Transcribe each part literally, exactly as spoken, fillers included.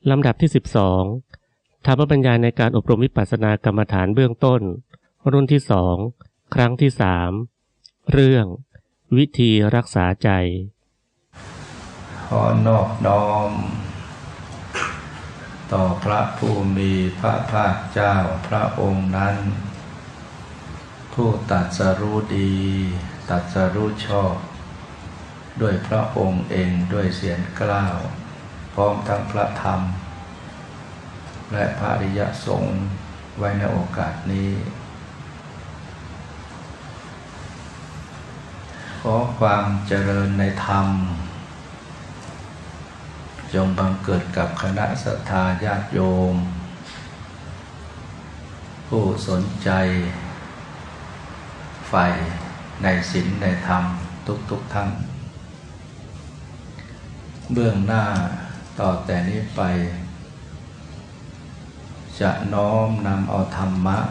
ลำดับที่สิบสองธรรมบรรยายในการอบรมวิปัสสนากรรมฐานเบื้องต้นรุ่นที่สองครั้งที่สามเรื่องวิธีรักษาใจขอนอบน้อมต่อพระผู้มีพระภาคเจ้าพระองค์นั้นผู้ตรัสรู้ดีตรัสรู้ชอบด้วยพระองค์เองด้วยเสียงกล้าวพร้อมทั้งพระธรรมและพระอริยสงฆ์ไว้ในโอกาสนี้ขอความเจริญในธรรมจงบังเกิดกับคณะศรัทธาญาติโยมผู้สนใจใฝ่ในศีลในธรรมทุกๆท่านเบื้องหน้าต่อแต่นี้ไปจะน้อมนำเอาธรรมะ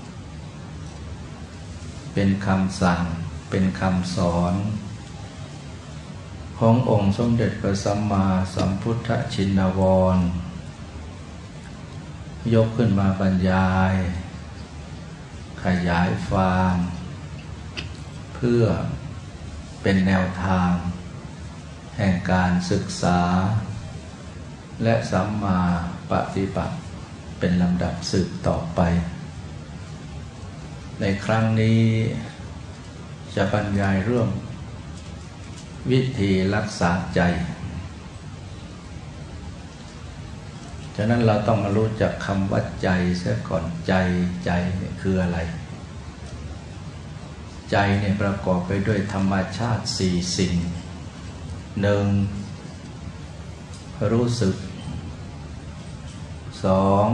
เป็นคำสั่งเป็นคำสอนขององค์สมเด็จพระสัมมาสัมพุทธชินวรยกขึ้นมาบรรยายขยายความเพื่อเป็นแนวทางแห่งการศึกษาและสัมมาปฏิบัติเป็นลำดับสืบต่อไปในครั้งนี้จะบรรยายเรื่องวิธีรักษาใจฉะนั้นเราต้องมารู้จักคำว่าใจเสียก่อนใจใจเนี่ยคืออะไรใจเนี่ยประกอบไปด้วยธรรมชาติสี่สิ่งหนึ่งรู้สึกสอง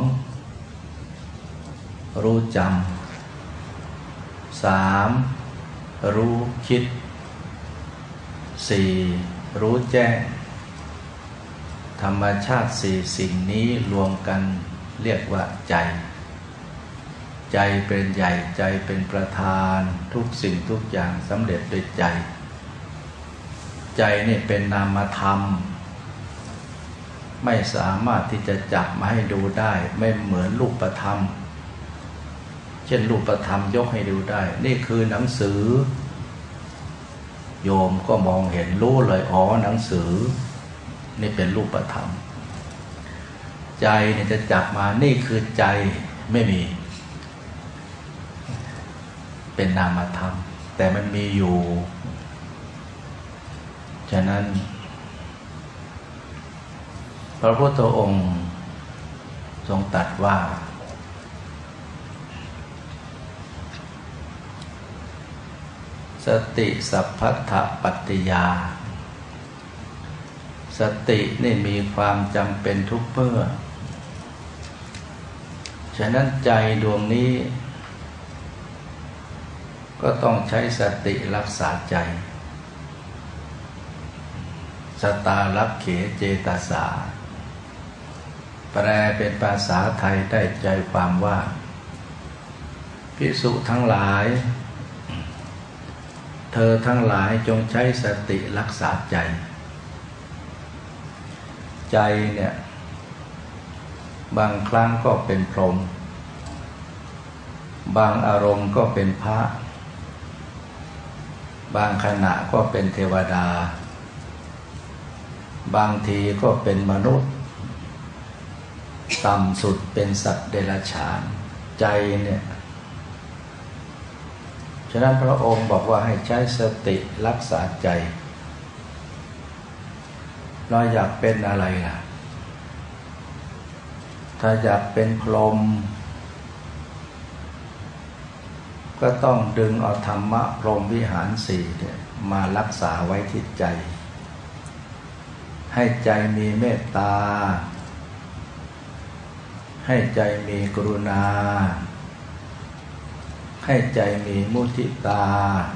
รู้จำสามรู้คิดสี่รู้แจ้งธรรมชาติสี่สิ่งนี้รวมกันเรียกว่าใจใจเป็นใหญ่ใจเป็นประธานทุกสิ่งทุกอย่างสำเร็จด้วยใจใจนี่เป็นนามธรรมไม่สามารถที่จะจับมาให้ดูได้ไม่เหมือนรูปธรรมเช่นรูปธรรมยกให้ดูได้นี่คือหนังสือโยมก็มองเห็นรู้เลยอ๋อหนังสือนี่เป็นรูปธรรมใจเนี่ยจะจับมานี่คือใจไม่มีเป็นนามธรรมแต่มันมีอยู่ฉะนั้นพระพุทธองค์ทรงตรัสว่าสติสัพพัทธปัตติยาสตินี่มีความจำเป็นทุกเมื่อฉะนั้นใจดวงนี้ก็ต้องใช้สติรักษาใจสตารักเขเจตสาแปลเป็นภาษาไทยได้ใจความว่าภิกษุทั้งหลายเธอทั้งหลายจงใช้สติรักษาใจใจเนี่ยบางครั้งก็เป็นพรหมบางอารมณ์ก็เป็นพระบางขณะก็เป็นเทวดาบางทีก็เป็นมนุษย์ต่ำสุดเป็นสัตว์เดรัจฉานใจเนี่ยฉะนั้นพระองค์บอกว่าให้ใช้สติรักษาใจเราอยากเป็นอะไรล่ะถ้าอยากเป็นพรหมก็ต้องดึงเอาธรรมะพรหมวิหารสี่เนี่ยมารักษาไว้ที่ใจให้ใจมีเมตตาให้ใจมีกรุณาให้ใจมีมุทิตา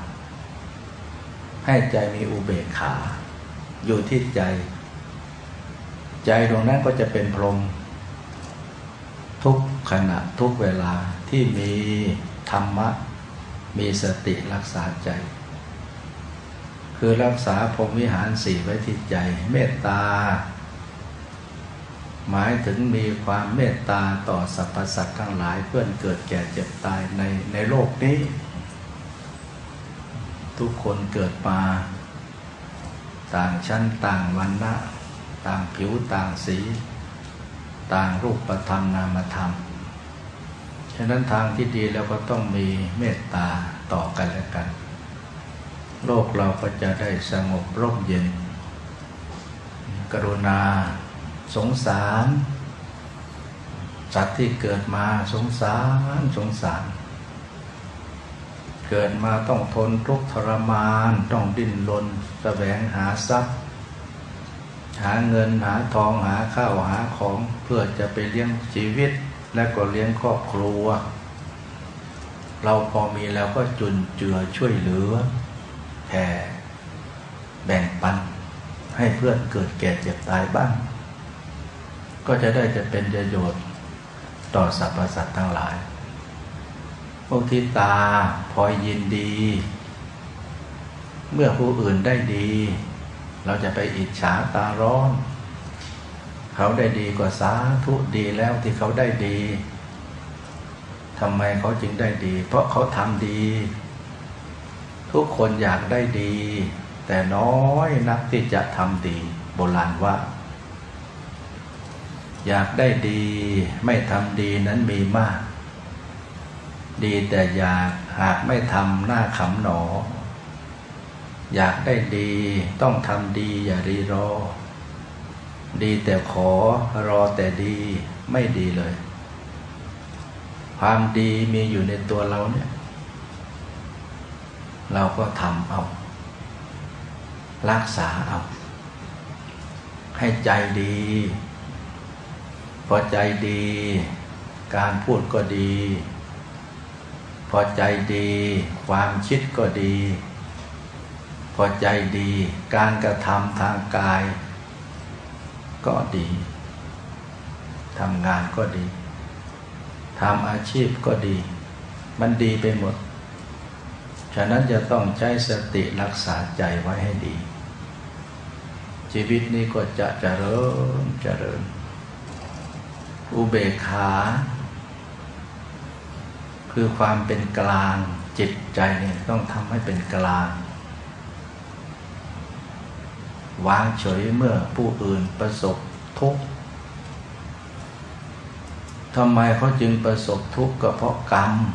ให้ใจมีอุเบกขาอยู่ที่ใจใจดวงนั้นก็จะเป็นพรหมทุกขณะทุกเวลาที่มีธรรมะมีสติรักษาใจค คือรักษาพรหมวิหารสี่ไว้ที่ใจเมตตาหมายถึงมีความเมตตาต่อสรรพสัตว์ทั้งหลายเพื่อนเกิดแก่เจ็บตายในในโลกนี้ทุกคนเกิดมาต่างชั้นต่างวรรณะต่างผิวต่างสีต่างรูปธรรมนามธรรมฉะนั้นทางที่ดีแล้วก็ต้องมีเมตตาต่อกันและกันโลกเราก็จะได้สงบร่มเย็นกรุณาสงสารสัตว์ที่เกิดมาสงสารสงสารเกิดมาต้องทนทุกข์ทรมานต้องดิ้นรนแสวงหาทรัพย์หาเงินหาทองหาข้าวหาของเพื่อจะไปเลี้ยงชีวิตและก็เลี้ยงครอบครัวเราพอมีแล้วก็จุนเจือช่วยเหลือแผ่แบ่งปันให้เพื่อนเกิดแก่เจ็บตายบ้างก็จะได้จะเป็นประโยชน์ต่อสรรพสัตว์ทั้งหลายพวกที่ตาพลอยยินดีเมื่อผู้อื่นได้ดีเราจะไปอิจฉาตาร้อนเขาได้ดีกว่าสาธุดีแล้วที่เขาได้ดีทำไมเขาจึงได้ดีเพราะเขาทำดีทุกคนอยากได้ดีแต่น้อยนักที่จะทำดีโบราณว่าอยากได้ดีไม่ทำดีนั้นมีมากดีแต่อยากหากไม่ทำหน้าขำหนออยากได้ดีต้องทำดีอย่ารีรอดีแต่ขอรอแต่ดีไม่ดีเลยความดีมีอยู่ในตัวเราเนี่ยเราก็ทำเอารักษาเอาให้ใจดีพอใจดีการพูดก็ดีพอใจดีความคิดก็ดีพอใจดีการกระทำทางกายก็ดีทำงานก็ดีทำอาชีพก็ดีมันดีไปหมดฉะนั้นจะต้องใช้สติรักษาใจไว้ให้ดีชีวิตนี้ก็จะเจริญเจริญอุเบกขาคือความเป็นกลางจิตใจเนี่ยต้องทำให้เป็นกลางวางเฉยเมื่อผู้อื่นประสบทุกข์ทำไมเขาจึงประสบทุกข์ก็เพราะกรรม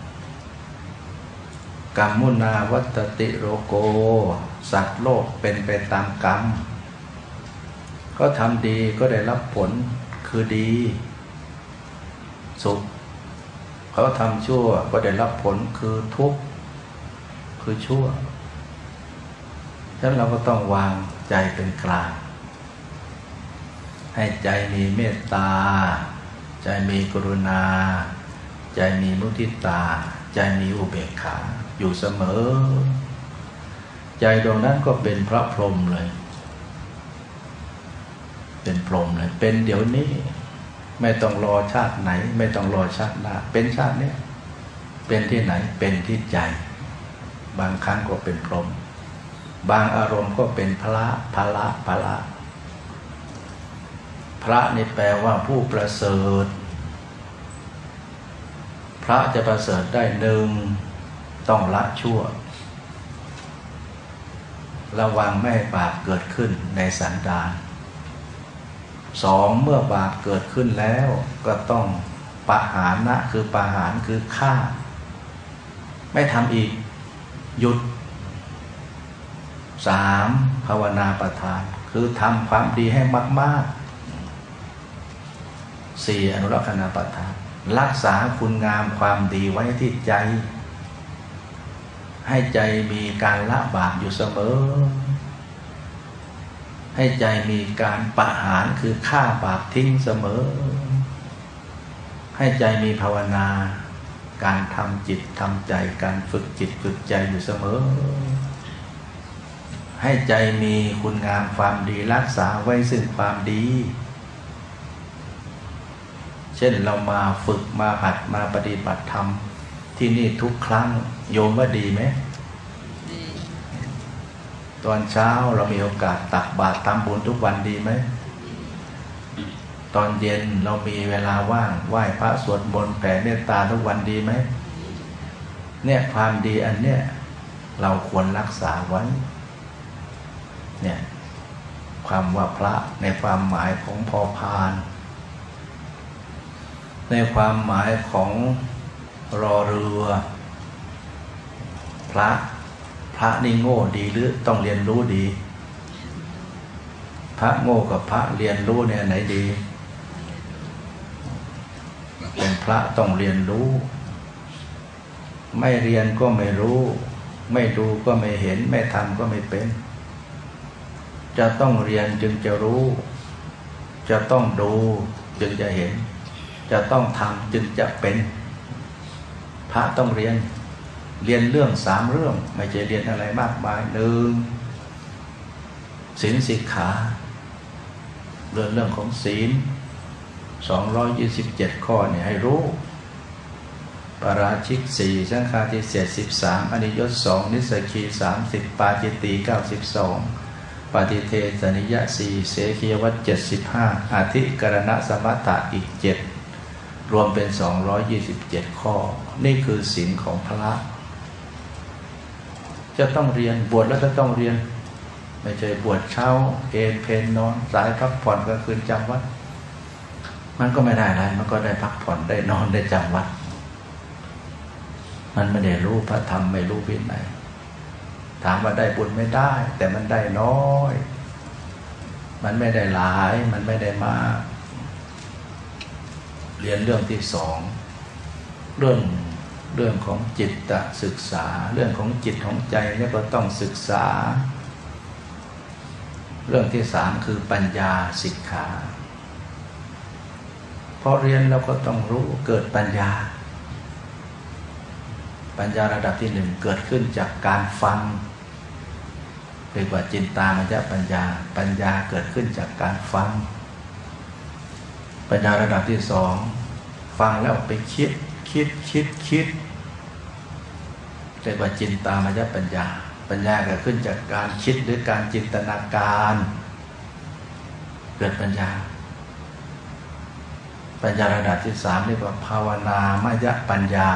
กรรมุนาวัตติโรโกสัตว์โลกเป็นไปตามกรรมเขาทำดีก็ได้รับผลคือดีสุขเขาทำชั่วก็ได้รับผลคือทุกข์คือชั่วฉะนั้นเราก็ต้องวางใจเป็นกลางให้ใจมีเมตตาใจมีกรุณาใจมีมุทิตาใจมีอุเบกขาอยู่เสมอใจดวงนั้นก็เป็นพระพรหมเลยเป็นพรหมเลยเป็นเดี๋ยวนี้ไม่ต้องรอชาติไหนไม่ต้องรอชาติหน้าเป็นชาตินี้เป็นที่ไหนเป็นที่ใจบางครั้งก็เป็นพรหมบางอารมณ์ก็เป็นพระพระพระพระนี่แปลว่าผู้ประเสริฐพระจะประเสริฐได้หนึ่งต้องละชั่วระวังไม่ให้บาปเกิดขึ้นในสันดานสองเมื่อบาปเกิดขึ้นแล้วก็ต้องปหานะคือปหารคือฆ่าไม่ทำอีกหยุดสามภาวนาประทานคือทำความดีให้มากๆสี่อนุรักษณประทานรักษาคุณงามความดีไว้ที่ใจให้ใจมีการละบาปอยู่เสมอให้ใจมีการปหารคือฆ่าบาปทิ้งเสมอให้ใจมีภาวนาการทำจิตทำใจการฝึกจิตฝึกใจอยู่เสมอให้ใจมีคุณงามความดีรักษาไว้ซึ่งความดีเช่นเรามาฝึกมาหัดมาปฏิบัติธรรมที่นี่ทุกครั้งโยมว่าดีไหมดีตอนเช้าเรามีโอกาสตักบาตรทำบุญทุกวันดีไหมตอนเย็นเรามีเวลาว่างไหว้พระสวดมนต์แผ่เมตตาทุกวันดีไหมเนี่ยความดีอันเนี้ยเราควรรักษาไว้เนี่ยความว่าพระในความหมายของพอพานในความหมายของรอเรือพระพระนี่โง่ดีหรือต้องเรียนรู้ดีพระโง่กับพระเรียนรู้เนี่ยไหนดีเป็นพระต้องเรียนรู้ไม่เรียนก็ไม่รู้ไม่ดูก็ไม่เห็นไม่ทำก็ไม่เป็นจะต้องเรียนจึงจะรู้จะต้องดูจึงจะเห็นจะต้องทำจึงจะเป็นพระต้องเรียนเรียนเรื่องสามเรื่องไม่ใช่เรียนอะไรมากมายหนึ่งศีลสิกขาเรื่องเรื่องของศีลสองร้อยยี่สิบเจ็ดข้อเนี่ยให้รู้ปาราชิกสี่สังฆาทิเศษสิบสามอนิยตสองนิสสกีสามสิบปาจิตติเก้าสิบสองปฏิเทสนิยะสี่เสขียวัตเจ็ดสิบห้าอธิกรณสมัตตะอีกเจ็ดรวมเป็นสองร้อยยี่สิบเจ็ดข้อนี่คือศีลของพระจะต้องเรียนบวชแล้วจะต้องเรียนไม่ใช่บวชเช้าเอนเพนนอนสายพักผ่อนกลางคืนจำวัดมันก็ไม่ได้อะไรมันก็ได้พักผ่อนได้นอนได้จำวัดมันไม่ได้รู้พระธรรมไม่รู้วินัยถามว่าได้บุญไม่ได้แต่มันได้น้อยมันไม่ได้หลายมันไม่ได้มากเรียนเรื่องที่สองเรื่องเรื่องของจิตตศึกษาเรื่องของจิตของใจเนี่ยก็ต้องศึกษาเรื่องที่สามคือปัญญาสิกขาพอเรียนเราก็ต้องรู้เกิดปัญญาปัญญาระดับที่หนึ่งเกิดขึ้นจากการฟังเรียกว่าจินตามยปัญญาปัญญาเกิดขึ้นจากการฟังปัญญาระดับที่สองฟังแล้วไปคิดคิดคิดคิดเรียกว่าจินตามยปัญญาปัญญาเกิดขึ้นจากการคิดหรือการจินตนาการเกิดปัญญาปัญญาระดับที่สามเรียกว่าภาวนามยปัญญา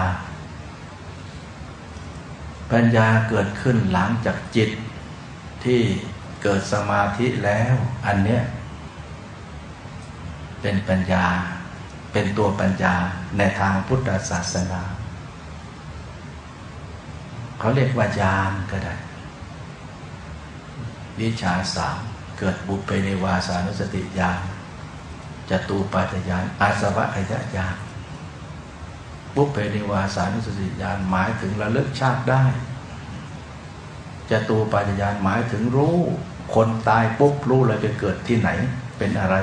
ปัญญาเกิดขึ้นหลังจากจิตที่เกิดสมาธิแล้วอันเนี้ยเป็นปัญญาเป็นตัวปัญญาในทางพุทธศาสนาเขาเรียกว่าญาณก็ได้วิชาสามเกิดบุพเพนิวาสานุสติญาณจตูปาฏญาณอาสวะขยญาณบุพเพนิวาสานุสติญาณหมายถึงระลึกชาติได้จตูปาฏญาณหมายถึงรู้คนตายปุ๊บรู้เลยไปเกิดที่ไหนเป็นอะไร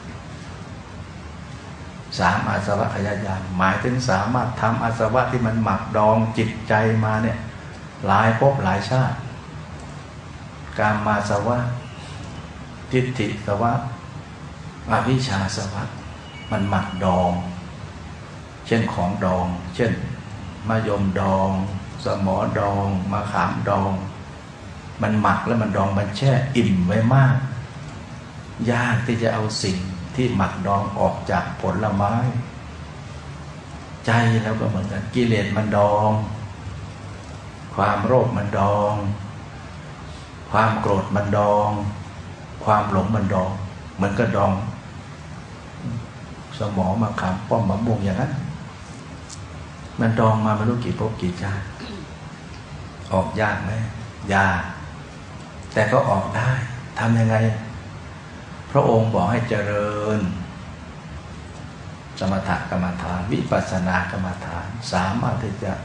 สามอาสวะขยญาณหมายถึงสามารถทำอาสวะที่มันหมักดองจิตใจมาเนี่ยหลายภพหลายชาติกามมาสวะทิฏฐิสวะอวิชชาสวะมันหมักดองเช่นของดองเช่นมะยมดองสมอดองมะขามดองมันหมักแล้วมันดองมันแช่อิ่มไว้มากยากที่จะเอาสิ่งที่หมักดองออกจากผลไม้ใจแล้วก็เหมือนกันกิเลสมันดองความโลภมันดองความโกรธมันดองความหลงมันดองเหมือนก็ดองสมอมะขามป้อมมะม่วงอย่างนั้นมันดองมาไม่รู้กี่ภพกี่ชาติออกยากไหมยากแต่ก็ออกได้ทำยังไงพระองค์บอกให้เจริญสมถกรรมฐานวิปัสสนากรรมฐานสามารถที่จะ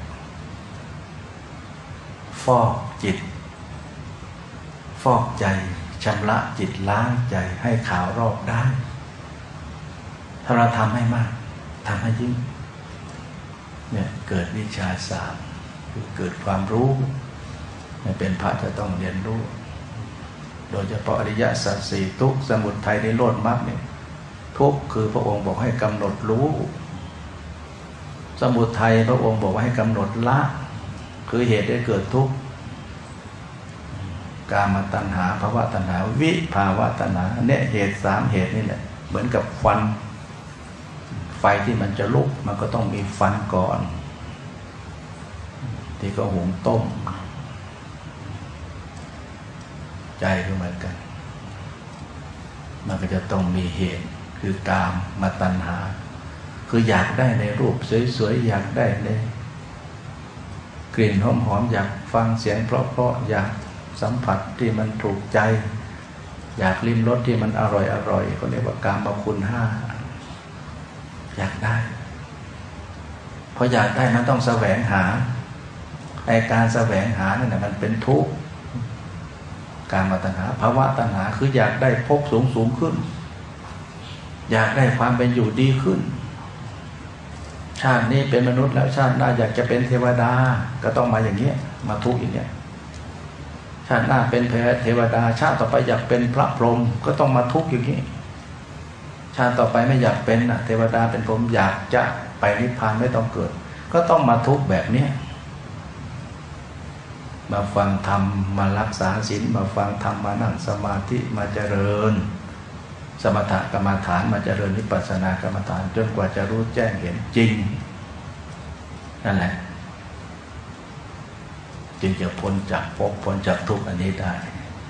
ฟอกจิตฟอกใจชำระจิตล้างใจให้ขาวรอบได้ถ้าเราทำให้มากทำให้ยิ่งเนี่ยเกิดวิชาสามคือเกิดความรู้เป็นพระจะต้องเรียนรู้โดยเฉพาะอริยสัจสี่ทุกข์สมุทัยนิโรธมรรคเนี่ยทุกข์คือพระองค์บอกให้กำหนดรู้สมุทัยพระองค์บอกว่าให้กำหนดละคือเหตุให้เกิดทุกข์กามตัณหาภวตัณหาวิภาวะตัณหาเนี่ยเหตุสามเหตุนี่แหละเหมือนกับควันไฟที่มันจะลุกมันก็ต้องมีฟันก่อนที่ก็หุงต้มใจก็เหมือนกันมันก็จะต้องมีเหตุคือกามมาตัณหาคืออยากได้ในรูปสวยๆอยากได้ในกลิ่นหอมๆอยากฟังเสียงเพราะๆอยากสัมผัสที่มันถูกใจอยากลิ้มรสที่มันอร่อยๆก็เรียกว่ากามคุณห้าอยากได้พออยากได้มันต้องแสวงหาไอ้การแสวงหานั่นแหละมันเป็นทุกข์การมาตัณหาภาวะตัณหาคืออยากได้ภพสูงสูงขึ้นอยากได้ความเป็นอยู่ดีขึ้นชาตินี้เป็นมนุษย์แล้วชาติหน้าอยากจะเป็นเทวดาก็ต้องมาอย่างเงี้ยมาทุกข์อย่างเงี้ยชาติหน้าเป็นเทวดาชาติต่อไปอยากเป็นพระพรหมก็ต้องมาทุกข์อย่างนี้ชาติต่อไปไม่อยากเป็นนะเทวดาเป็นพรหมอยากจะไปนิพพานไม่ต้องเกิดก็ต้องมาทุกข์แบบเนี้ยมาฟังธรรมมารักษาศีลมาฟังธรรมมานั่งสมาธิมาเจริญสมถกรรมฐานมาเจริญวิปัสสนากรรมฐานจนกว่าจะรู้แจ้งเห็นจริงนั่นแหละจึงจะพ้นจากภพพ้นจากทุกข์อันนี้ได้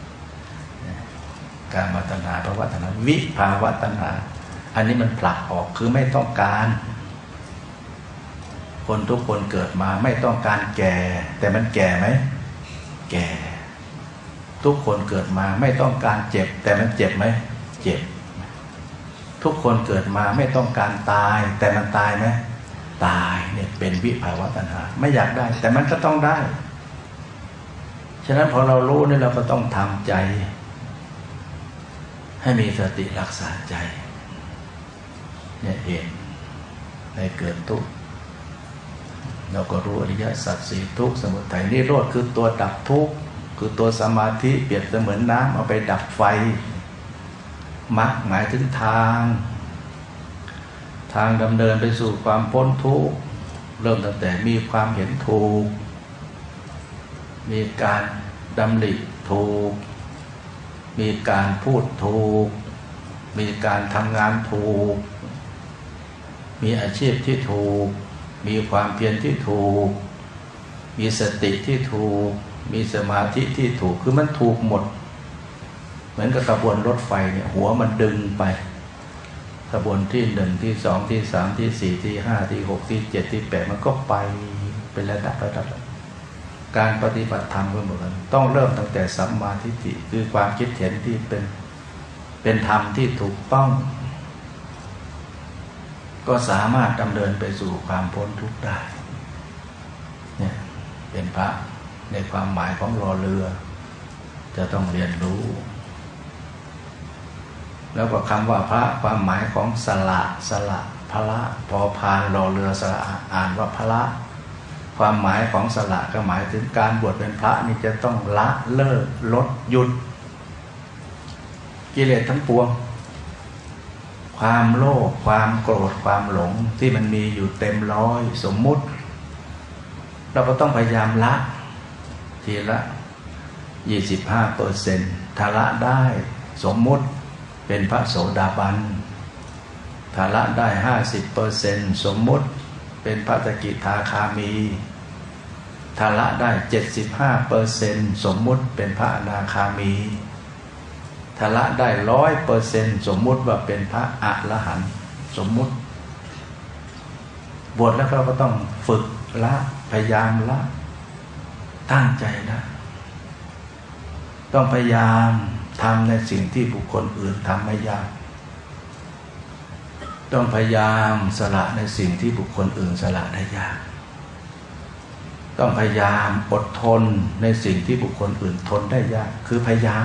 การมาตัณหาภาวะตัณหาวิภาวะตัณหาอันนี้มันผลักออกคือไม่ต้องการคนทุกคนเกิดมาไม่ต้องการแก่แต่มันแก่ไหมแก่ทุกคนเกิดมาไม่ต้องการเจ็บแต่มันเจ็บไหมเจ็บทุกคนเกิดมาไม่ต้องการตายแต่มันตายไหมตายเนี่ยเป็นวิภาวะตัณหาไม่อยากได้แต่มันก็ต้องได้ฉะนั้นพอเรารู้นี่เราก็ต้องทำใจให้มีสติรักษาใจเนี่ยเองในเกิดทุกข์เราก็รู้อริยสัจสี่ทุกข์สมุทัยนิโรธคือตัวดับทุกข์คือตัวสมาธิเปรียบเสมือนน้ำเอาไปดับไฟมรรคหมายถึงทางทางดำเนินไปสู่ความพ้นทุกข์เริ่มตั้งแต่มีความเห็นถูกมีการดำริถูกมีการพูดถูกมีการทำงานถูกมีอาชีพที่ถูกมีความเพียรที่ถูกมีสติที่ถูกมีสมาธิที่ถูกคือมันถูกหมดเหมือนกับขบวนรถไฟเนี่ยหัวมันดึงไปขบวนที่หนึ่งที่สองที่สามที่สี่ที่ห้าที่หกที่เจ็ดที่แปดมันก็ไปเป็นระดับระดับการปฏิบัติธรรมก็เหมือนกันต้องเริ่มตั้งแต่สัมมาทิฏฐิคือความคิดเห็นที่เป็นเป็นธรรมที่ถูกต้องก็สามารถดำเนินไปสู่ความพ้นทุกข์ได้เนี่ยเป็นพระในความหมายของรอเรือจะต้องเรียนรู้แล้วก็คำว่าพระความหมายของสละสละพละพอพานรอเรือสละอ่านว่าพละความหมายของสละก็หมายถึงการบวชเป็นพระนี่จะต้องละเลิกลดหยุดกิเลสทั้งปวงความโลภความโกรธความหลงที่มันมีอยู่เต็มร้อยสมมุติเราก็ต้องพยายามละทีละยี่สิบห้าเปอร์เซ็นต์ถ้าละได้สมมุติเป็นพระโสดาบันถ้าละได้ห้าสิบเปอร์เซ็นต์สมมุติเป็นพระสกิทาคามีถ้าละได้เจ็ดสิบห้าเปอร์เซ็นต์สมมุติเป็นพระอนาคามีถ้าละได้ร้อยเปอร์เซ็นต์สมมุติว่าเป็นพระอรหันต์สมมุติบวชแล้วเราก็ต้องฝึกละพยายามละตั้งใจละต้องพยายามทำในสิ่งที่บุคคลอื่นทำไม่ยากต้องพยายามสละในสิ่งที่บุคคลอื่นสละได้ยากต้องพยายามอดทนในสิ่งที่บุคคลอื่นทนได้ยากคือพยายาม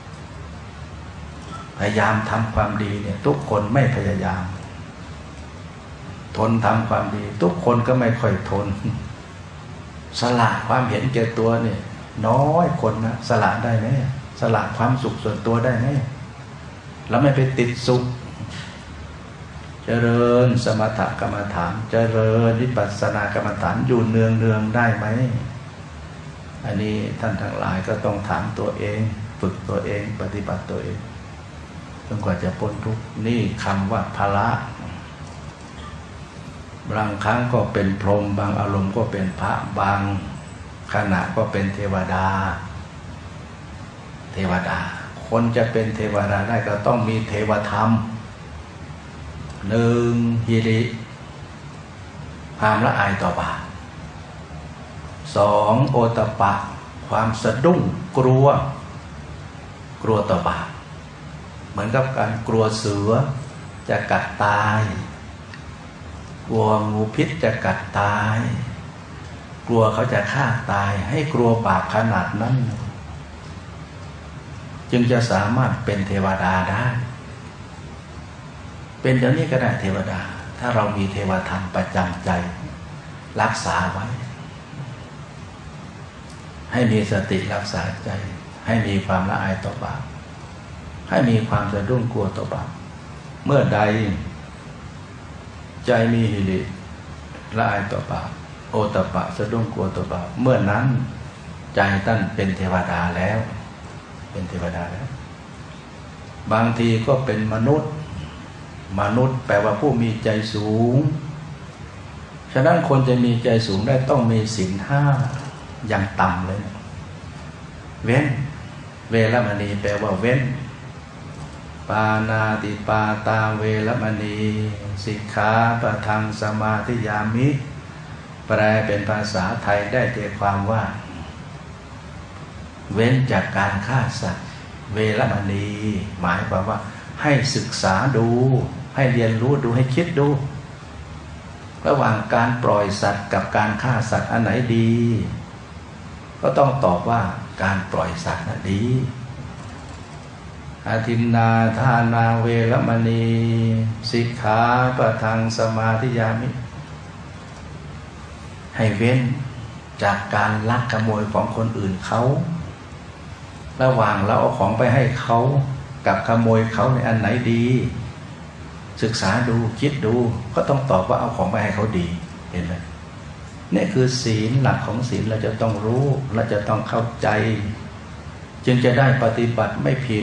พยายามทำความดีเนี่ยทุกคนไม่พยายามทนทำความดีทุกคนก็ไม่ค่อยทนสละความเห็นแก่ตัวเนี่ยน้อยคนนะสละได้ไหมสละความสุขส่วนตัวได้ไหมแล้วไม่ไปติดสุขเจริญสมถกรรมฐานเจริญวิปัสสนากรรมฐานอยู่เนืองเนืองได้ไหมอันนี้ท่านทั้งหลายก็ต้องถามตัวเองฝึกตัวเองปฏิบัติตัวเองจนกว่าจะพ้นทุกข์นี่คำว่าภละบางครั้งก็เป็นพรหมบางอารมณ์ก็เป็นพระบางขณะก็เป็นเทวดาเทวดาคนจะเป็นเทวดาได้ก็ต้องมีเทวธรรมหนึ่งหิริความละอายต่อบาปสองโอตปะความสะดุ้งกลัวกลัวต่อบาปเหมือนกับการกลัวเสือจะกัดตายกลัวงูพิษจะกัดตายกลัวเขาจะฆ่าตายให้กลัวบาปขนาดนั้นจึงจะสามารถเป็นเทวดาได้เป็นเดี๋ยวนี้ก็ได้เทวดาถ้าเรามีเทวธรรมประจำใจรักษาไว้ให้มีสติรักษาใจให้มีความละอายต่อบาปให้มีความสะดุ้งกลัวต่อบาปเมื่อใดใจมีหิริละอายต่อบาปโอตปะสะดุ้งกลัวต่อบาปเมื่อนั้นใจท่านเป็นเทวดาแล้วเป็นเทวดาแล้วบางทีก็เป็นมนุษย์มนุษย์แปลว่าผู้มีใจสูงฉะนั้นคนจะมีใจสูงได้ต้องมีศีลห้าอย่างต่ำเลยเว้นเวรมณีแปลว่าเว้นปานาติปาตาเวรมณีสิกขาปะทังสมาธิยามิแปลเป็นภาษาไทยได้ใจความว่าเว้นจากการฆ่าสัตว์เวรมณีหมายความว่าให้ศึกษาดูให้เรียนรู้ดูให้คิดดูระหว่างการปล่อยสัตว์กับการฆ่าสัตว์อันไหนดีก็ต้องตอบว่าการปล่อยสัตว์น่ะดีอาทินนาทานาเวรมณีสิกขาปะทังสมาธิยามิให้เว้นจากการลักขโมยของคนอื่นเขาระหว่างเราเอาของไปให้เขากับขโมยเขาในอันไหนดีศึกษาดูคิดดูก็ต้องตอบว่าเอาของไปให้เขาดีเห็นไหมนี่คือศีลหลักของศีลเราจะต้องรู้เราจะต้องเข้าใจจึงจะได้ปฏิบัติไม่ผิด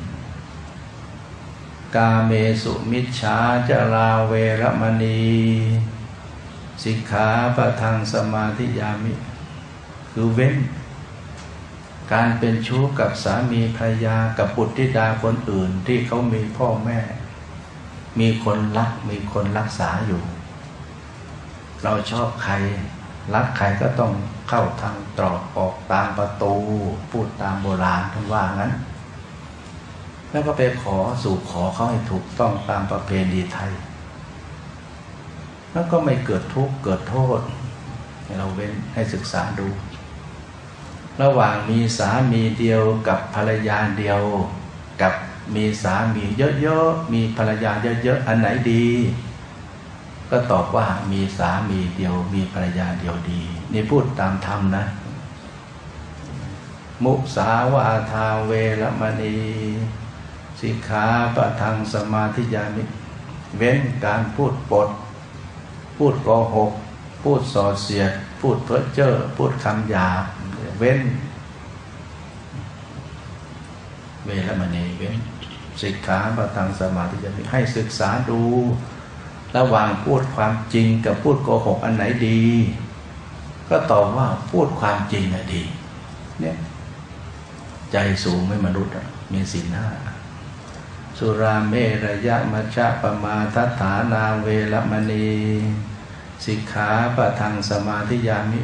กาเมสุมิจฉาจาราเวรมณีสิกขาปะทังสมาธิยามิคือเว้นการเป็นชู้กับสามีภรรยากับบุตรธิดาคนอื่นที่เขามีพ่อแม่มีคนรักมีคนรักษาอยู่เราชอบใครรักใครก็ต้องเข้าทางตรอกออกตามประตูพูดตามโบราณท่านว่างั้นแล้วก็ไปขอสู่ขอเขาให้ถูกต้องตามประเพณีไทยแล้วก็ไม่เกิดทุกข์เกิดโทษให้เราเว้นให้ศึกษาดูระหว่างมีสามีเดียวกับภรรยาเดียวกับมีสามีเยอะๆมีภรรยาเยอะๆอันไหนดีก็ตอบว่ามีสามีเดียวมีภรรยาเดียวดีนี่พูดตามธรรมนะมุสาวาทาเวรมณีสิกขาปะทังสมาธิยามิเว้นการพูดปดพูดโกหกพูดส่อเสียดพูดเพ้อเจ้อพูดคำหยาบเว้นเวรมณีเว้นสิกขาปะทังสมาธิยามิให้ศึกษาดูระหว่างพูดความจริงกับพูดโกหกอันไหนดีก็ตอบว่าพูดความจริงน่ะดีเนี่ยใจสูงไม่มนุษย์มีศีลห้าสุราเมรยะมัชฌะปมาทัฏฐานาเวรมณีสิกขาปะทังสมาธิยามิ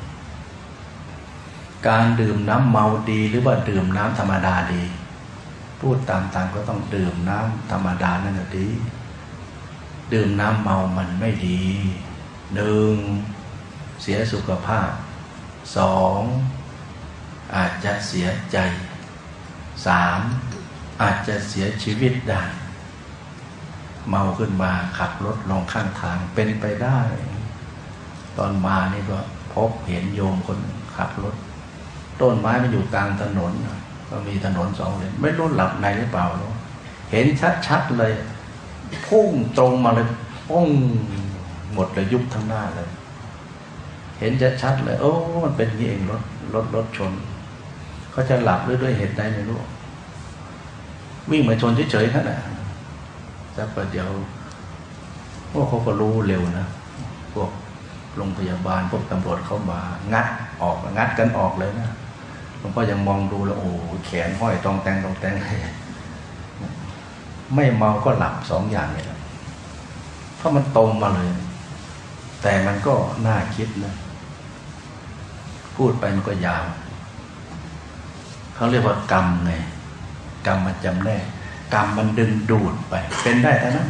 การดื่มน้ำเมาดีหรือว่าดื่มน้ำธรรมดาดีพูดตามๆก็ต้องดื่มน้ำธรรมดานั่นแหละดีดื่มน้ำเมามันไม่ดีหนึ่งเสียสุขภาพสองอาจจะเสียใจสามอาจจะเสียชีวิตได้เมาขึ้นมาขับรถลงข้างทางเป็นไปได้ตอนมานี่ก็พบเห็นโยมคนขับรถต้นไม้มันอยู่กลางถนนก็มีถนนสองเลนไม่รู้หลับในหรือเปล่าเห็นชัดๆเลยพุ่งตรงมาเลยปุ้งหมดเลยยุบทั้งหน้าเลยเห็นชัดๆเลยโอ้มันเป็นอย่างนี้เองรถรถรถชนเขาจะหลับด้วยด้วยเหตุใดไม่รู้วิ่งมาชนเฉยๆแค่นั้นแต่ประเดี๋ยวพวกเขาก็รู้เร็วนะพวกโรงพยาบาลพวกตำรวจเข้ามางัดออกงัดกันออกเลยนะหลวงพ่อยังมองดูแล้วโอ้แขนห้อยตองแตงตองแตงเลยไม่เมาก็หลับสองอย่างเนี่ยเพราะมันตรงมาเลยแต่มันก็น่าคิดนะพูดไปมันก็ยาวเขาเรียกว่ากรรมไงกรรมมันจำแนกกรรมมันดึงดูดไปเป็นได้แต่นั้น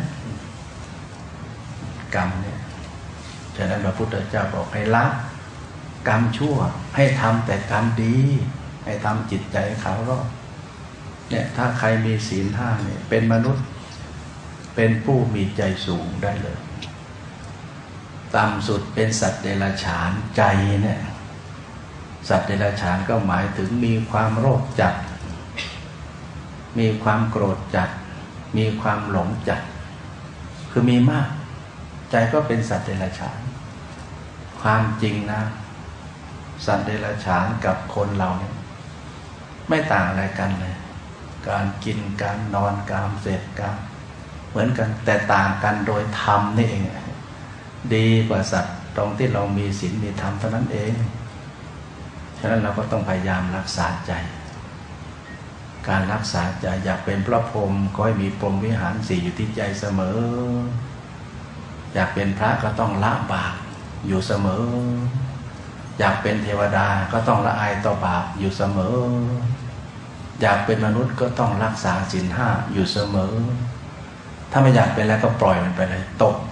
กรรมเนี่ยฉะนั้นพระพุทธเจ้าบอกให้ละกรรมชั่วให้ทำแต่กรรมดีให้ทำจิตใจเขารอบเนี่ยถ้าใครมีศีลห้าเนี่ยเป็นมนุษย์เป็นผู้มีใจสูงได้เลยต่ำสุดเป็นสัตว์เดรัจฉานใจเนี่ยสัตว์เดรัจฉานก็หมายถึงมีความโลภจัดมีความโกรธจัดมีความหลงจัดคือมีมากใจก็เป็นสัตว์เดรัจฉานความจริงนะสัตว์เดรัจฉานกับคนเราเนี่ยไม่ต่างอะไรกันเลยการกินการนอนการเสพการเหมือนกันแต่ต่างกันโดยธรรมนี่เองดีกว่าสัตว์ตรงที่เรามีศีลมีธรรมเท่านั้นเองฉะนั้นเราก็ต้องพยายามรักษาใจการรักษาใจอยากเป็นพระพรหมก็ให้มีพรหมวิหารสี่อยู่ที่ใจเสมออยากเป็นพระก็ต้องละบาปอยู่เสมออยากเป็นเทวดาก็ต้องละอายต่อบาปอยู่เสมออยากเป็นมนุษย์ก็ต้องรักษาศีลห้าอยู่เสมอถ้าไม่อยากเป็นแล้วก็ปล่อยมันไปเลยตก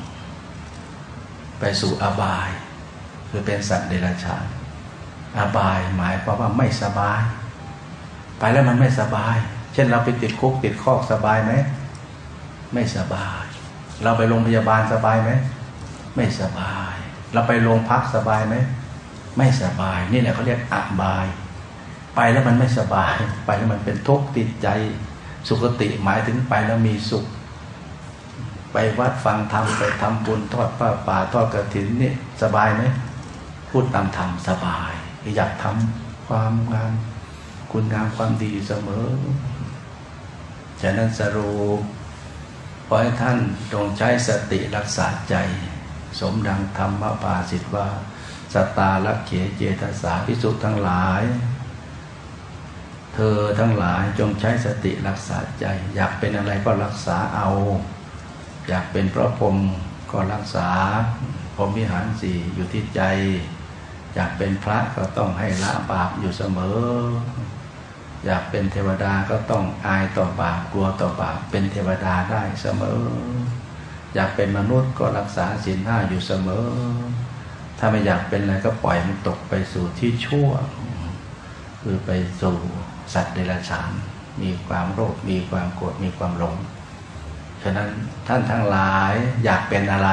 ไปสู่อบายคือเป็นสัตว์เดรัจฉานอบายหมายความว่าไม่สบายไปแล้วมันไม่สบายเช่นเราไปติดคุกติดคอกสบายไหมไม่สบายเราไปโรงพยาบาลสบายไหมไม่สบายเราไปโรงพักสบายไหมไม่สบายนี่แหละเขาเรียกอบายไปแล้วมันไม่สบายไปแล้วมันเป็นทุกข์ติดใจสุคติหมายถึงไปแล้วมีสุขไปวัดฟังธรรมไปทำบุญทอดผ้าป่าทอดกฐินนี่สบายไหมพูดตามธรรมสบายอยากทำความงามคุณงามความดีเสมอฉะนั้นสรุปขอให้ท่านจงใช้สติรักษาใจสมดังธรรมปาสิทธิ์ว่าสัตตาลักเขเจตสาภิกษุทั้งหลายเธอทั้งหลายจงใช้สติรักษาใจอยากเป็นอะไรก็รักษาเอาอยากเป็นพระพรหมก็รักษาพรหมวิหารสี่อยู่ที่ใจอยากเป็นพระก็ต้องให้ละบาปอยู่เสมออยากเป็นเทวดาก็ต้องอายต่อบาปกลัวต่อบาปเป็นเทวดาได้เสมออยากเป็นมนุษย์ก็รักษาศีลห้าอยู่เสมอถ้าไม่อยากเป็นอะไรก็ปล่อยมันตกไปสู่ที่ชั่วคือไปสู่สัตว์เดรัจฉานมีความโลภมีความโกรธมีความหลงฉะนั้นท่านทั้งหลายอยากเป็นอะไร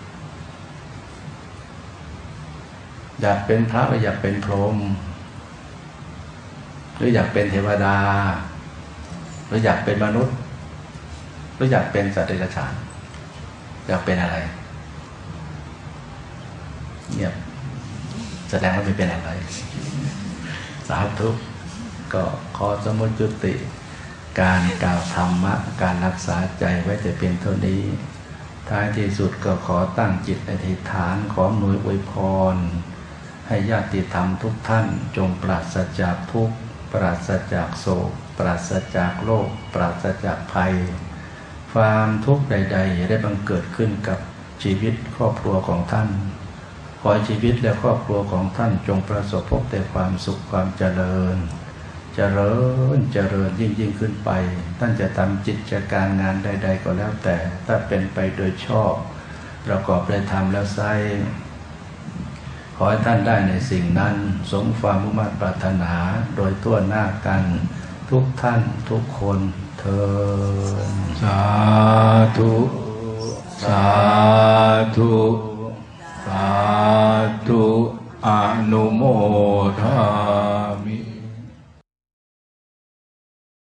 อยากเป็นพระหรืออยากเป็นพรหมหรืออยากเป็นเทวดาหรืออยากเป็นมนุษย์หรืออยากเป็นสัตว์เดรัจฉานอยากเป็นอะไรเนี่ยแสดงว่าไม่เป็นอะไรสาธุก็ขอสมุจุติการกล่าวธรรมะการรักษาใจไว้แต่เพียงเท่านี้ท้ายที่สุดก็ขอตั้งจิตอธิษฐานขออำนวยอวยพรให้ญาติธรรมทุกท่านจงปราศจากทุกข์ปราศจากโศกปราศจากโรคปราศจากภัยความทุกข์ใดๆอย่าได้บังเกิดขึ้นกับชีวิตครอบครัวของท่านขอให้ชีวิตและครอบครัวของท่านจงประสบพบแต่ความสุขความเจริญเจริญเจริญยิ่งยิ่งขึ้นไปท่านจะทำกิจการงานใดๆก็แล้วแต่ถ้าเป็นไปโดยชอบประกอบด้วยธรรมแล้วไซขอให้ท่านได้ในสิ่งนั้นสมความมุ่งมั่นปรารถนาโดยทั่วหน้ากันทุกท่านทุกคนเถิดสาธุสาธุ